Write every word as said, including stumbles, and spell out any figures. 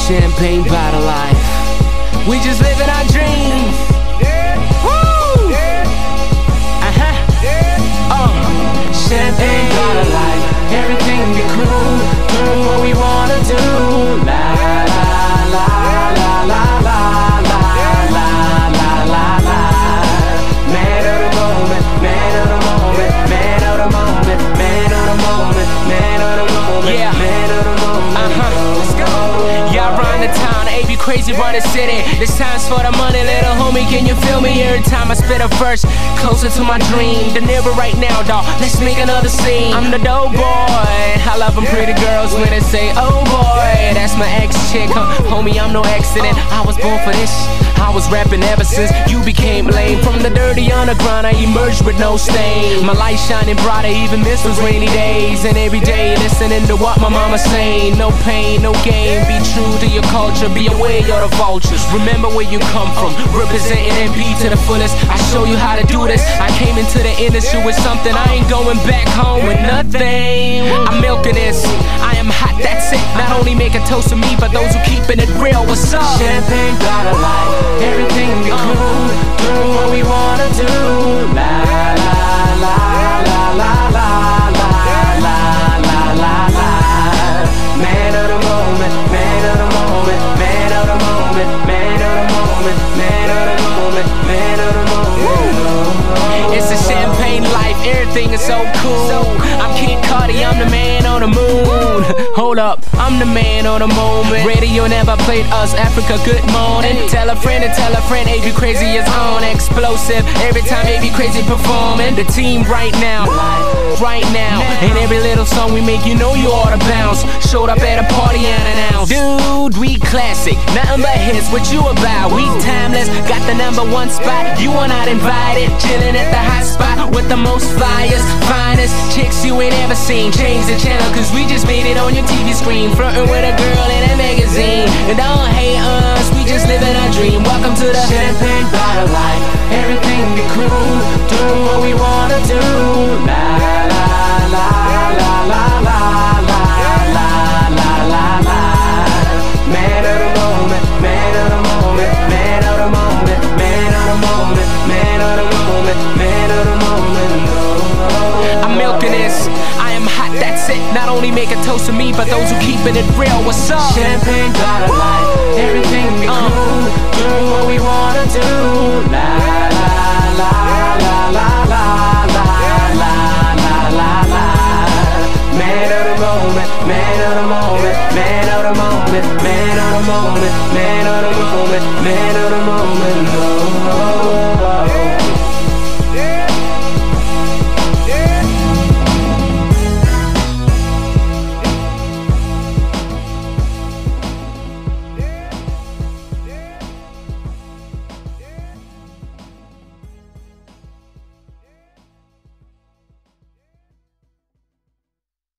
champagne bottle life. We just living our dreams. Woo! Uh-huh. Uh. Champagne bottle life. Everything be cool. Doing what we wanna do. La la la la la la la la la la la. Man of the moment, man of the moment, man of the moment, man of the moment, man of the moment, yeah, man of the moment. Uh-huh. Let's go. Yeah, I run the town, A B crazy, run the city. This time's for the money, little homie. Can you feel me? Every time I spit a verse, closer to my dream. The nearer right now, dawg. Let's make another scene. I'm the dope boy. I love them pretty girls when they say, oh boy, that's my ex-chick, huh? Homie, I'm no accident. I was born for this. I was rapping ever since you became lame. From the dirty underground, I emerged with no stain. My light shining brighter, even this was rainy days. And every day listening to what my mama's saying. No pain, no gain. Be true to your culture, be aware of the vultures. Remember where you come from, representing M P to the fullest. I show you how to do this. I came into the industry with something. I ain't going back home with nothing. I'm milking this. I am hot, that's it. Not only make a toast to me, but those who keeping it real. What's up? Champagne bottle life. Everything be cool. Doing what we wanna do. La la la la la la la la la la la. Man of the moment, man of the moment, man of the moment, man of the moment, man of the moment, man of the moment. It's a champagne life. Everything is so cool. I'm Kid Cudi, I'm the man on the moon. Hold up, I'm the man on the moment. Radio never played us, Africa, good morning. Tell a friend and tell a friend, A B Crazy is on. Explosive, every time A B Crazy performing. The team right now, right now. And every little song we make, you know you ought to bounce. Showed up at a party and announced, dude, we classic, nothing but hits, what you about? We timeless, got the number one spot. You are not invited, chilling at the hot spot with the most flyers, finest chicks you ain't ever seen. Change the channel, cause we just made it on your T V screen. Flirting with a girl in a magazine. And don't hate us, we just living our dream. Welcome to the champagne bottle life. Everything be cool, doing what we wanna do. La la la la la la la la la la la. Man of the moment, man of the moment, man of the moment, man of the moment, man of the moment, man of the moment. I'm milking this. I am hot, that's it. Not only make a toast to me, but those who keeping it real. What's up? Champagne bottle life. Everything be uh. cool. Doing what we wanna do. La la la la la la la la la la la. Man of the moment, man of the moment, man of the moment, man of the moment, man of the moment, man of the moment. Oh.